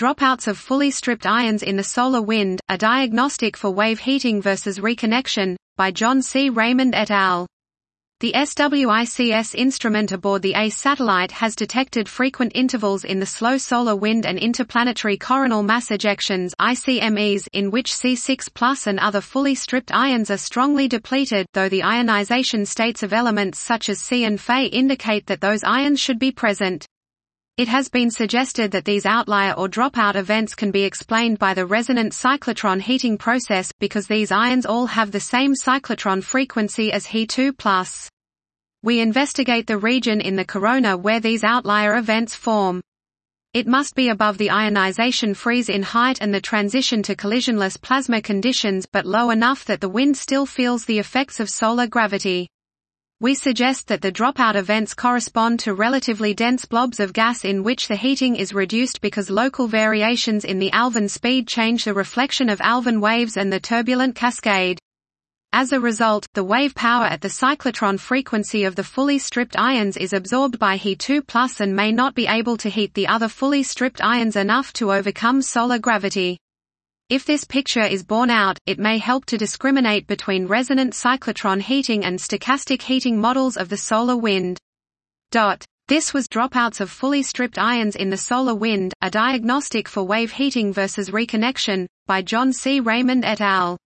Dropouts of fully stripped ions in the solar wind, a diagnostic for wave heating versus reconnection, by John C. Raymond et al. The SWICS instrument aboard the ACE satellite has detected frequent intervals in the slow solar wind and interplanetary coronal mass ejections (ICMEs) in which C6+ and other fully stripped ions are strongly depleted, though the ionization states of elements such as C and Fe indicate that those ions should be present. It has been suggested that these outlier or dropout events can be explained by the resonant cyclotron heating process, because these ions all have the same cyclotron frequency as He2+. We investigate the region in the corona where these outlier events form. It must be above the ionization freeze in height and the transition to collisionless plasma conditions, but low enough that the wind still feels the effects of solar gravity. We suggest that the dropout events correspond to relatively dense blobs of gas in which the heating is reduced because local variations in the Alfvén speed change the reflection of Alfvén waves and the turbulent cascade. As a result, the wave power at the cyclotron frequency of the fully stripped ions is absorbed by He2+ and may not be able to heat the other fully stripped ions enough to overcome solar gravity. If this picture is borne out, it may help to discriminate between resonant cyclotron heating and stochastic heating models of the solar wind. This was Dropouts of Fully Stripped Ions in the Solar Wind, a Diagnostic for Wave Heating versus Reconnection, by John C. Raymond et al.